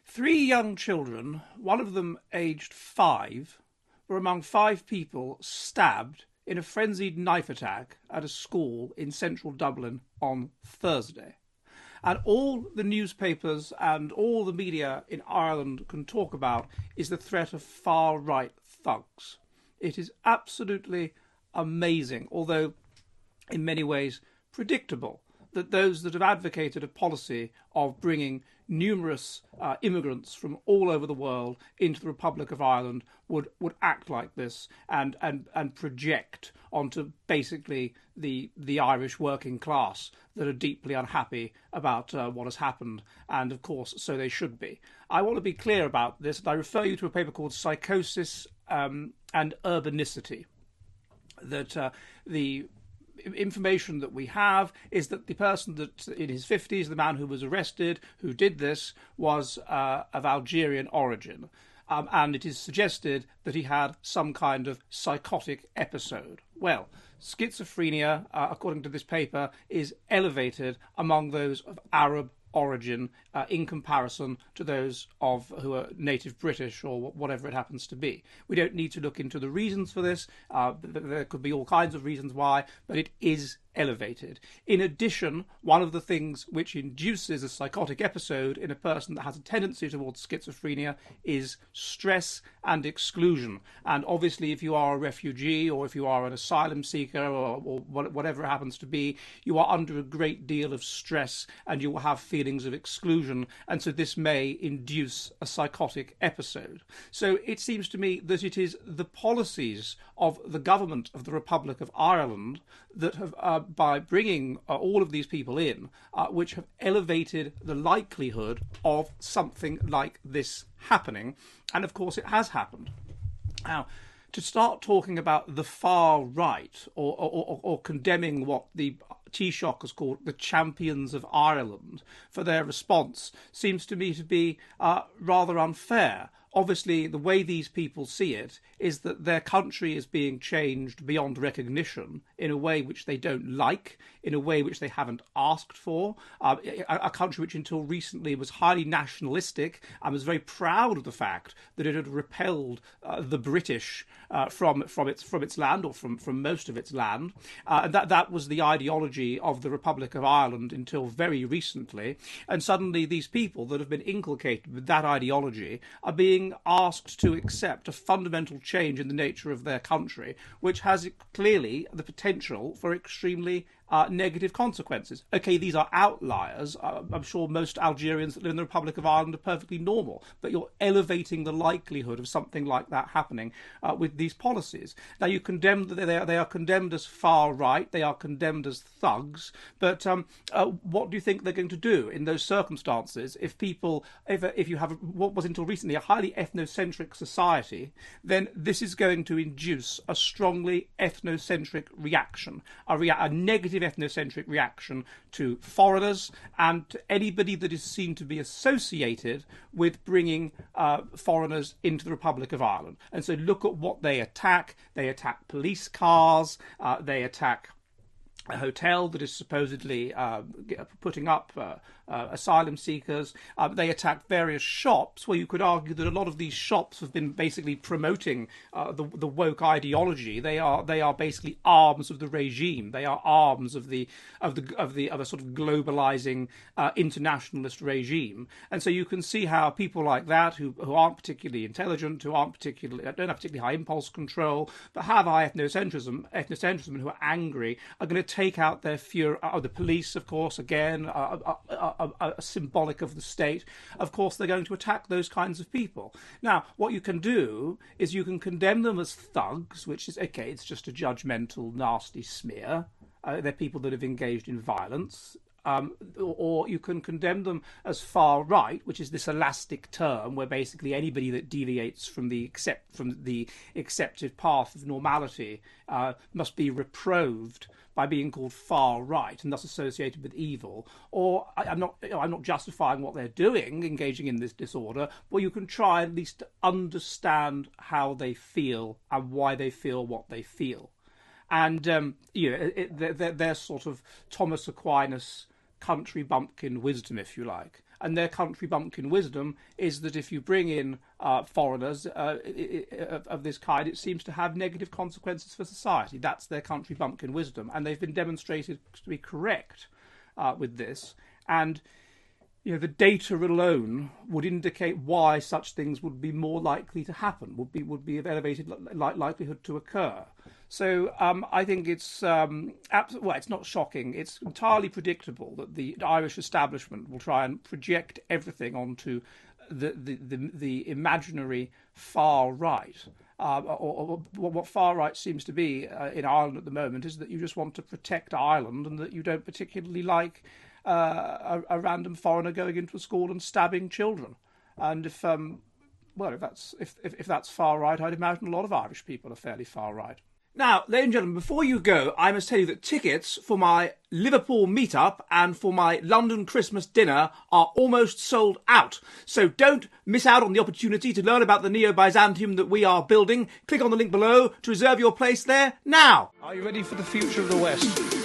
Three young children, one of them aged 5, were among 5 people stabbed in a frenzied knife attack at a school in central Dublin on Thursday. And all the newspapers and all the media in Ireland can talk about is the threat of far-right thugs. It is absolutely amazing, although in many ways predictable, that those that have advocated a policy of bringing numerous immigrants from all over the world into the Republic of Ireland would act like this and project onto basically the Irish working class that are deeply unhappy about what has happened, and of course so they should be. I want to be clear about this, and I refer you to a paper called Psychosis and Urbanicity, that the information that we have is that the person that in his 50s, the man who was arrested, who did this, was of Algerian origin. And it is suggested that he had some kind of psychotic episode. Well, schizophrenia, according to this paper, is elevated among those of Arab origin in comparison to those who are native British or whatever it happens to be. We don't need to look into the reasons for this. There could be all kinds of reasons why, but it is elevated. In addition, one of the things which induces a psychotic episode in a person that has a tendency towards schizophrenia is stress and exclusion. And obviously, if you are a refugee or if you are an asylum seeker or whatever it happens to be, you are under a great deal of stress and you will have feelings of exclusion. And so this may induce a psychotic episode. So it seems to me that it is the policies of the government of the Republic of Ireland that have, by bringing all of these people in, which have elevated the likelihood of something like this happening. And of course it has happened. Now, to start talking about the far right or condemning what the Taoiseach has called the champions of Ireland for their response seems to me to be rather unfair. Obviously, the way these people see it is that their country is being changed beyond recognition in a way which they don't like, in a way which they haven't asked for. A country which until recently was highly nationalistic and was very proud of the fact that it had repelled the British from its land, or from most of its land. And that was the ideology of the Republic of Ireland until very recently. And suddenly these people that have been inculcated with that ideology are being asked to accept a fundamental change in the nature of their country, which has clearly the potential for extremely negative consequences. Okay, these are outliers. I'm sure most Algerians that live in the Republic of Ireland are perfectly normal, but you're elevating the likelihood of something like that happening with these policies. Now, you condemn they are condemned as far right, they are condemned as thugs, but what do you think they're going to do in those circumstances if you have what was until recently a highly ethnocentric society? Then this is going to induce a strongly ethnocentric reaction, a negative ethnocentric reaction to foreigners and to anybody that is seen to be associated with bringing foreigners into the Republic of Ireland. And so look at what they attack. They attack police cars, they attack a hotel that is supposedly putting up asylum seekers. They attack various shops where you could argue that a lot of these shops have been basically promoting the woke ideology. They are basically arms of the regime. They are arms of a sort of globalizing internationalist regime. And so you can see how people like that who aren't particularly intelligent, don't have particularly high impulse control, but have high ethnocentrism, and who are angry, are going to take out their fury. The police, of course, again, symbolic of the state. Of course, they're going to attack those kinds of people. Now, what you can do is you can condemn them as thugs, which is, okay, it's just a judgmental, nasty smear. They're people that have engaged in violence. Or you can condemn them as far right, which is this elastic term where basically anybody that deviates from the accepted path of normality must be reproved by being called far right and thus associated with evil. Or I'm not justifying what they're doing, engaging in this disorder, but you can try at least to understand how they feel and why they feel what they feel. And they're sort of Thomas Aquinas country bumpkin wisdom, if you like. and their country bumpkin wisdom is that if you bring in foreigners of this kind, it seems to have negative consequences for society. That's their country bumpkin wisdom, and they've been demonstrated to be correct with this. And the data alone would indicate why such things would be more likely to happen, would be of elevated likelihood to occur. So I think it's it's not shocking. It's entirely predictable that the Irish establishment will try and project everything onto the imaginary far right. Or what far right seems to be in Ireland at the moment is that you just want to protect Ireland, and that you don't particularly like a random foreigner going into a school and stabbing children. And if that's far right, I'd imagine a lot of Irish people are fairly far right. Now, ladies and gentlemen, before you go, I must tell you that tickets for my Liverpool meetup and for my London Christmas dinner are almost sold out. So don't miss out on the opportunity to learn about the Neo-Byzantium that we are building. Click on the link below to reserve your place there now. Are you ready for the future of the West?